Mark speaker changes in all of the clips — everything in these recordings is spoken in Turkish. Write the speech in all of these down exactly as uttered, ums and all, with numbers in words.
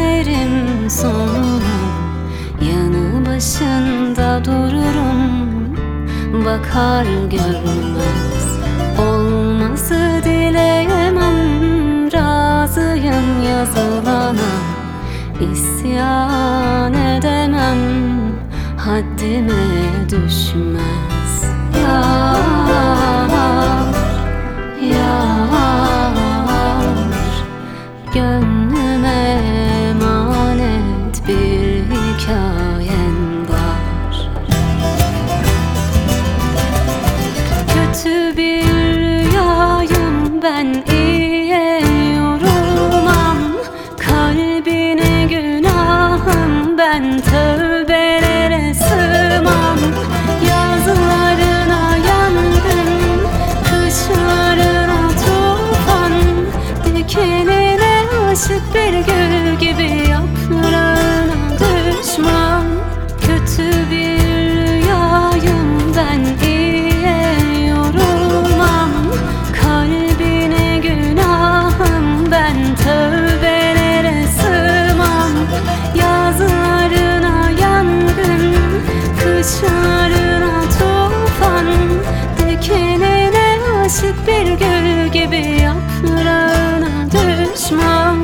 Speaker 1: beklerim sonunu, yanı başında dururum, bakar görmez. Olması dileyemem, razıyım yazılana, İsyan edemem, haddime düşmez. Yar, yar, gönlüme emanet bir hikayem var. Kötü bir rüyayım ben, iyiye yorulmam. Kalbine günahım ben, tövbelere sığmam. Yazlarına yangın, kışlarına tufan, dikenine aşık bir gül gibi yaprağına düşman. Kötü bir rüyayım ben, iyiye yorulmam. Kalbine günahım ben, tövbelere sığmam. Yazlarına yangın, kışlarına tufan, dikenine aşık bir gül gibi yaprağına düşman.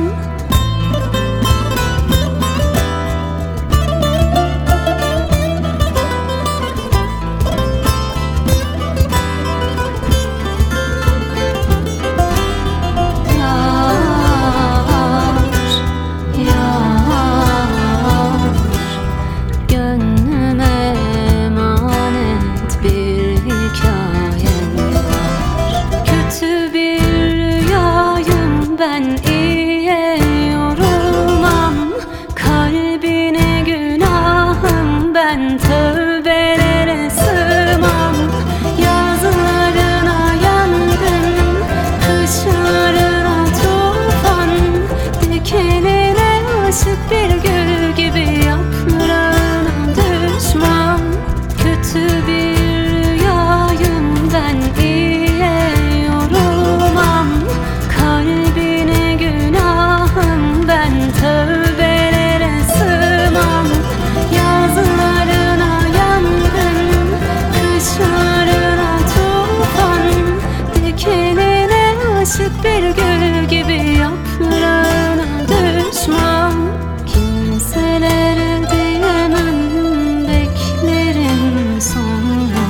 Speaker 1: Ben iyiye yorulmam, kalbine günahım ben, tövbelere sığmam. Yazlarına yangın, kışlarına tufan, dikenine aşık bir gül gibi yaprağına düşman. Kötü bir rüyayım ben, iyiye yorulmam. Kalbine günahım ben, tövbelere sığmam. Yazlarına yangın, kışlarına tufan, dikenine aşık bir gül gibi yaprağına düşman. Kimselere diyemem, beklerim sonunu,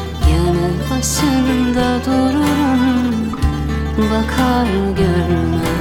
Speaker 1: yanı başında dururum, bakar görmez.